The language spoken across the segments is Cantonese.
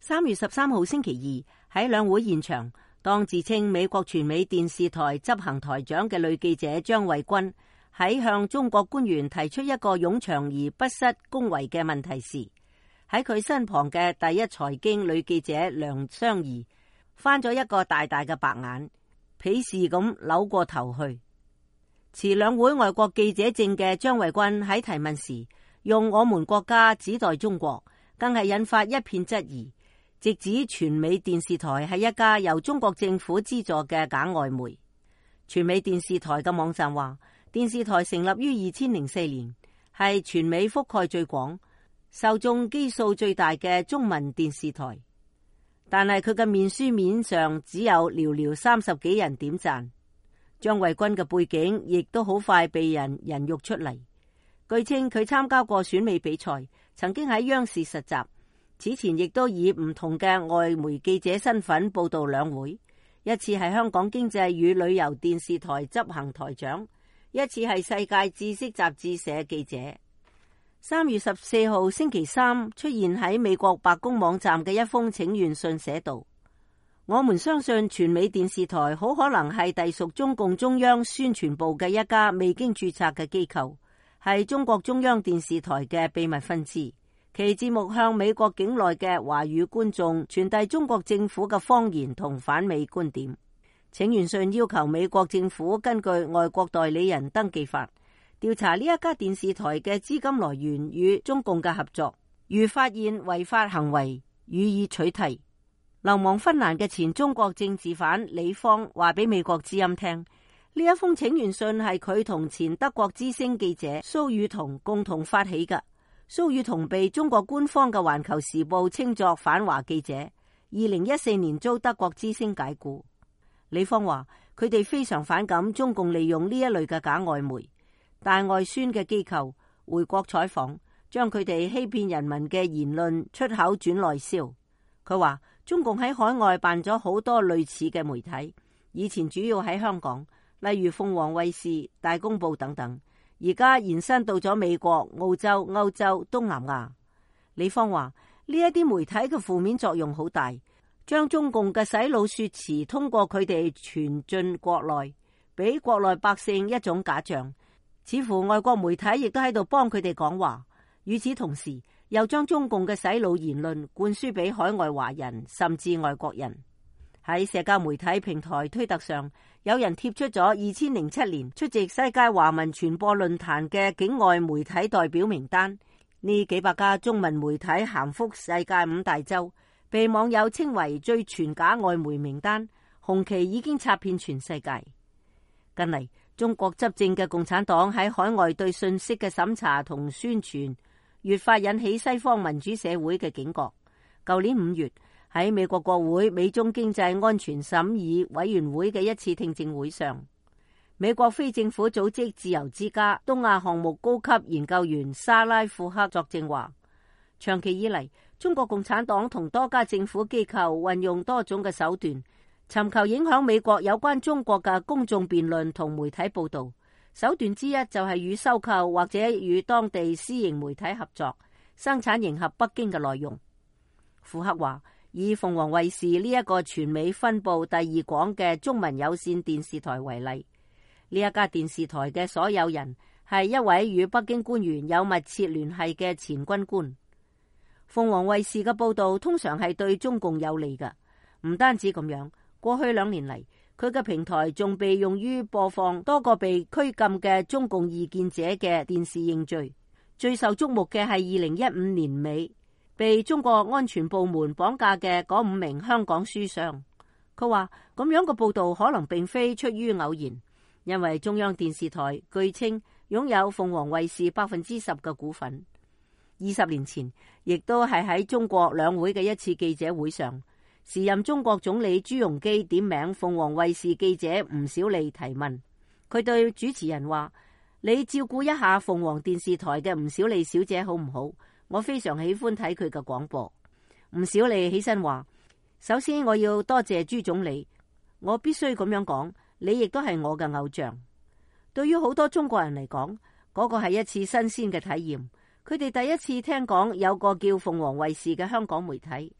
3月13號星期二喺兩會現場，當自稱美國全美電視台執行台長嘅女記者張慧君喺向中國官員提出一個冗長而不失恭維嘅問題時，喺佢身旁嘅第一財經女記者梁湘怡翻咗一個大大嘅白眼，鄙視咁扭過頭去。持兩會外國記者證嘅張慧君喺提問時，用我們國家指代中國，更係引發一片質疑，直指全美電視台係一家由中國政府資助嘅假外媒。全美電視台嘅網站話，電視台成立於2004年，係全美覆蓋最廣、受眾基數最大嘅中文電視台。但係佢嘅面書面上只有寥寥30幾人點讚。張慧君嘅背景亦都好快被人肉出嚟。據稱佢參加過選美比賽，曾經喺央視實習，此前亦都以唔同嘅外媒記者身份報道兩會。一次係香港經濟與旅遊電視台執行台長，一次係世界知識雜誌社記者。3月14號星期三出現喺美國白宮網站嘅一封請願信寫道：我們相信全美電視台好可能係隸屬中共中央宣傳部嘅一家未經註冊嘅機構，係中國中央電視台嘅秘密分支。其節目向美國境內嘅華語觀眾傳遞中國政府嘅謊言同反美觀點。請願信要求美國政府根據外國代理人登記法調查呢一家電視台嘅資金來源與中共嘅合作，如發現違法行為，予以取締。流亡芬蘭嘅前中國政治犯李芳話俾美國之音聽，呢一封請願信係佢同前德國之聲記者蘇宇彤共同發起嘅。蘇宇彤被中國官方嘅《環球時報》稱作反華記者，2014年遭德國之聲解雇。李芳話佢哋非常反感中共利用呢一類嘅假外媒、大外宣嘅機構回國採訪，將佢哋欺騙人民嘅言論出口轉內銷。佢話中共喺海外辦咗好多類似嘅媒體，以前主要喺香港，例如鳳凰衛視、大公報等等，而家延伸到咗美國、澳洲、歐洲、東南亞。李芳話呢一啲媒體嘅負面作用好大，將中共嘅洗腦說辭通過佢哋傳進國內，俾國內百姓一種假象，似乎外國媒體亦都喺度幫佢哋講話。與此同時，又將中共嘅洗腦言論灌輸俾海外華人甚至外國人。喺社交媒體平台推特上，有人貼出咗2007年出席世界華文傳播論壇嘅境外媒體代表名單。呢幾百家中文媒體涵覆世界5大洲，被網友稱為最全假外媒名單，紅旗已經插遍全世界。近嚟，中國執政嘅共產黨喺海外對信息嘅審查同宣傳越發引起西方民主社會嘅警覺。舊年5月喺美國國會美中經濟安全審議委員會嘅一次聽證會上，美國非政府組織自由之家東亞項目高級研究員莎拉庫克作證話，長期以嚟，中國共產黨同多家政府機構運用多種嘅手段，尋求影響美國有關中國嘅公眾辯論同媒體報道。手段之一就係與收購或者與當地私營媒體合作，生產迎合北京嘅內容。庫克話，以鳳凰衛視呢一個全美分佈第2廣嘅中文有線電視台為例，呢一家電視台嘅所有人係一位與北京官員有密切聯繫嘅前軍官。鳳凰衛視嘅報道通常係對中共有利嘅，唔單止咁樣，過去2年嚟，佢嘅平台仲被用於播放多個被拘禁嘅中共異見者嘅電視認罪。最受矚目嘅係2015年尾被中國安全部門綁架嘅嗰5名香港書商。佢話咁樣嘅報道可能並非出於偶然，因為中央電視台據稱擁有鳳凰衛視10%嘅股份。20年前，亦都係喺中國兩會嘅一次記者會上，時任中國總理朱鎔基點名鳳凰衛視記者吳小莉提問，佢對主持人話：你照顧一下鳳凰電視台嘅吳小莉小姐好唔好？我非常喜歡睇佢嘅廣播。吳小莉起身話：首先我要多謝朱總理，我必須咁樣講，你亦都係我嘅偶像。對於好多中國人嚟講，嗰個係一次新鮮嘅體驗。佢哋第一次聽講有個叫鳳凰衛視嘅香港媒體。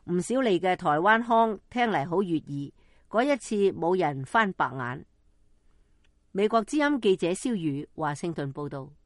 唔少嚟嘅台灣腔聽嚟好悅耳，嗰一次冇人翻白眼。美國之音記者蕭宇華盛頓報道。